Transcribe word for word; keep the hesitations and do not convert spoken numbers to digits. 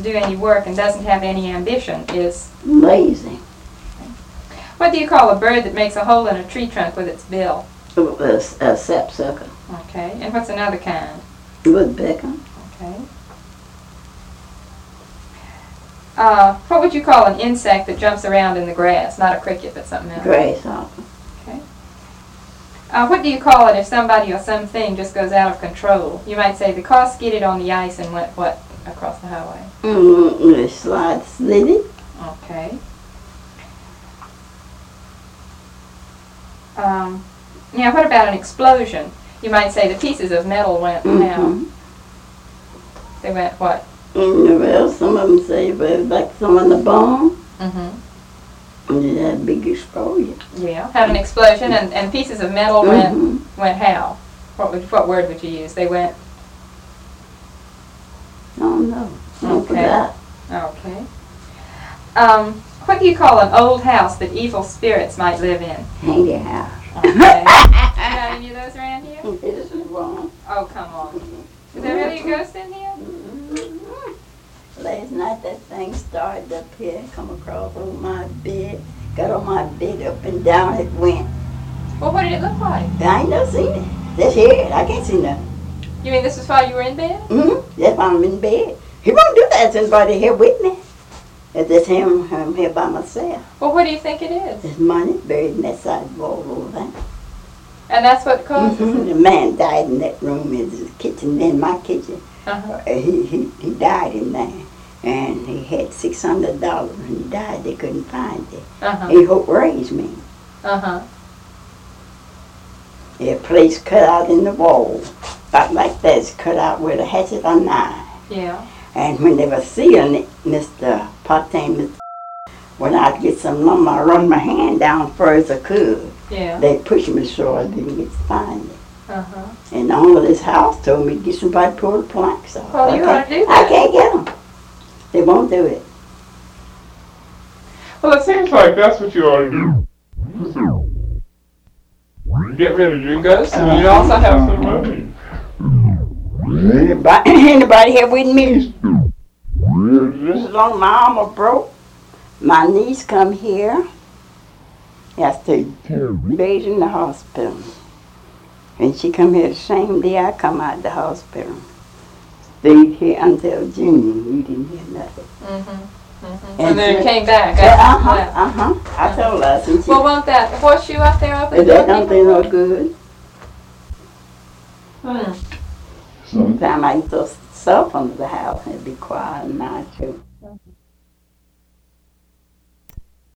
to do any work and doesn't have any ambition is? Lazy. What do you call a bird that makes a hole in a tree trunk with its bill? A, a sapsucker. Okay. And what's another kind? Woodpecker. Okay. Uh, what would you call an insect that jumps around in the grass? Not a cricket, but something else. Grasshopper. Okay. Uh, what do you call it if somebody or something just goes out of control? You might say the car skidded on the ice and went, what, across the highway? Mm, the slide slitty. Okay. Um, now, what about an explosion? You might say the pieces of metal went Mm-hmm. down. They went what? Mm, well, some of them say, but like some of the bomb, Mm-hmm. and it had a big explosion. Yeah. Had an explosion and, and pieces of metal Mm-hmm. went went how? What would what word would you use? They went. I don't know. Don't Okay. forget. Okay. Um, what do you call an old house that evil spirits might live in? Handy house. Okay. You got any of those around here? This is wrong. Oh, come on. Is there really a ghost in here? Mm-hmm. Last night that thing started up here, come across over my bed, got on my bed up and down it went. Well, what did it look like? I ain't never seen it. Just hear it. I can't see nothing. You mean this was while you were in bed? Mm-hmm. That's why I'm in bed. He won't do that to anybody here with me. It's just him, I'm here by myself. Well, what do you think it is? His money buried in that side wall over there. And that's what causes Mm-hmm. it? The man died in that room, in his kitchen, in my kitchen. Uh-huh. Uh, he, he, he died in there. And he had six hundred dollars. When he died, they couldn't find it. Uh-huh. He hope raised me. Uh-huh. A place cut out in the wall, about like that, it's cut out with a hatchet or knife. Yeah. And when they were sealing it, Mister Partain, Mister when I'd get some lumber, I run my hand down first as I could. Yeah. They pushed me so I didn't get to find it. Uh-huh. And the owner of this house told me to get somebody to pull the planks off. Well, you I ought to can't- do that. I can't get them. They won't do it. Well, it seems like that's what you ought to do. Get rid of your ghosts, and you also have some money. Anybody, anybody here with me? As long as my arm are broke, my niece come here. Has to bathe in the hospital. And she come here the same day I come out of the hospital. Stayed here until June. We didn't hear nothing. Mm-hmm. Mm-hmm. And And then it so- came back. Yeah, after you uh-huh, left. uh-huh. I told her. Since she, Well, won't that horseshoe up there open but the that door? don't do no good. Hmm. Sometimes I used to stuff under the house and be quiet and not too.